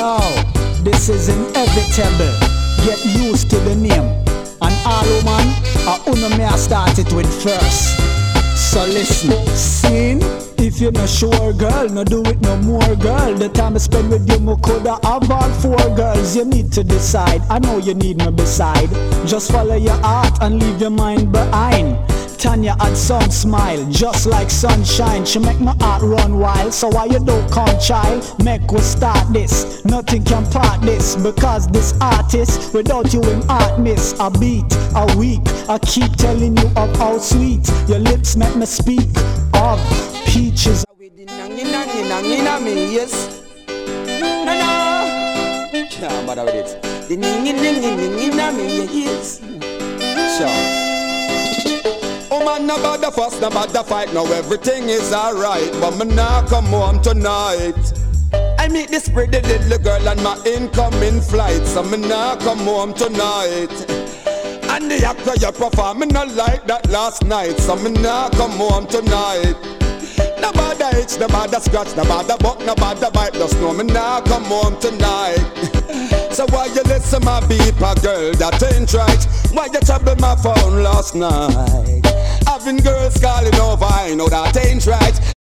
Yo, this is inevitable. Get used to the name. And all woman, I uno me I start it with first. So listen, sin. If you're not sure, girl, no do it no more, girl. The time I spend with you, me coulda have all 4 girls. You need to decide, I know you need me beside. Just follow your heart and leave your mind behind. Tanya had some smile, just like sunshine. She make my heart run wild, so why you don't come, child? Make we start this, nothing can part this. Because this artist, without you him heart miss. A beat, a week, I keep telling you of how sweet your lips make me speak of peaches. With the nangy, yes. No. Can't bother with it. The nangy, yes. Sure. Oh man, no bother fuss, no bother fight. Now everything is alright, but me nah come home tonight. I meet this pretty little girl on my incoming flight, so me nah come home tonight. And the actor you perform, me not like that last night, so me nah come home tonight. No bother itch, no bother scratch, no bother buck, no bother bite, just know me nah come home tonight. So why you listen my beeper, girl, that ain't right? Why you trouble my phone last night? Having girls calling over, I know that ain't right.